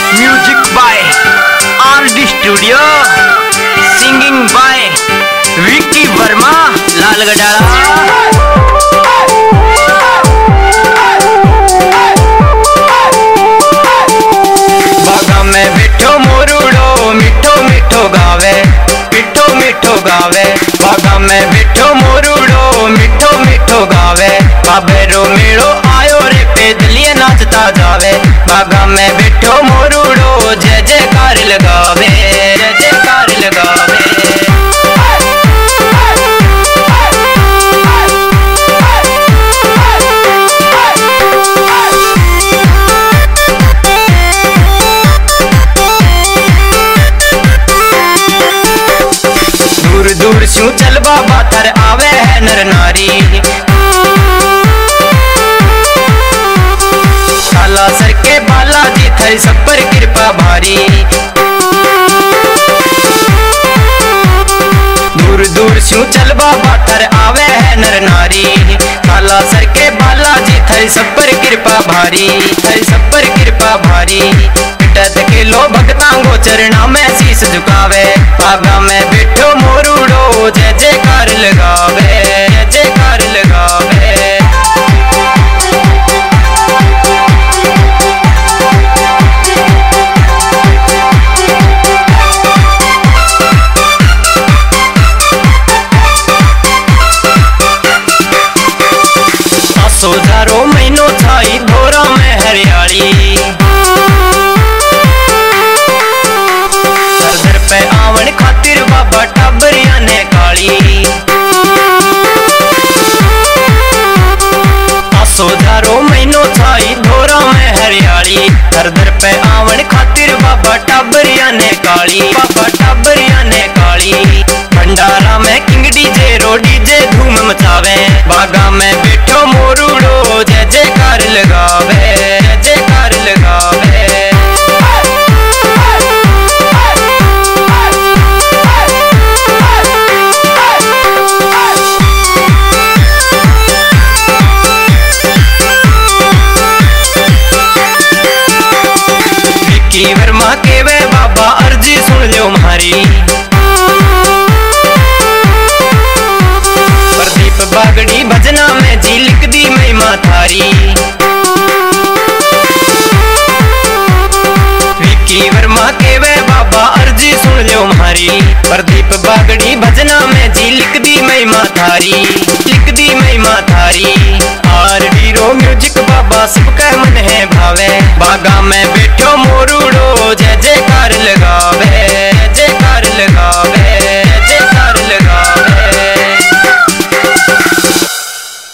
Music by RD studio, singing by Vicky Verma Lalgarh. बागा में बैठो मोरूड़ो मिठो मिठो गावे, मिठो मिठो गावे। बागा में बैठो मोरूड़ो मिठो मिठो गावे। बाबेरो मेड़ो आयो रे पैदलिए नाचता जावे। बागा में बैठो मोरूड़ो जय जयकार लगावे, जय जयकार लगावे। दूर दूर शू चल बाबा थर आवे है नर नारी। काला सर के बालाजी थर सब पर कृपा भारी। दूर दूर शू चल बाबा थर आवे है नर नारी। काला सर के बालाजी थर सब पर कृपा भारी, थर सब पर कृपा भारी। के लो भक्तांगो चरणा में शीश झुकावे। बागा में बैठो मोरूड़ो जय जयकार लगावे, जय जयकार लगावे। आसो हजारों महीनों छाई धोरा में हरियाली। पे आवन खातिर बाबा टाबरिया ने काली। आसो हजारों महीनों छाई धोरा में हरियाली। दर दर पे आवन खातिर बाबा टाबरिया ने काली, बाबा टाबरिया ने काली। भंडारा में किंग डीजे रो डीजे धूम मचावे। बागा में बैठो मोरूड़ो जय जयकार लगावे, जय जयकार लगावे। विक्की वर्मा के वे बाबा अर्जी सुन लो म्हारी। प्रदीप बागड़ी भजना में जी लिख दी महिमा थारी। विक्की वर्मा के वे बाबा अर्जी सुन लो म्हारी। प्रदीप बागड़ी भजना में जी लिख दी महिमा थारी, लिख दी महिमा थारी। आरडी रो म्यूजिक बाबा सबका मन है भावे। बागा में बैठ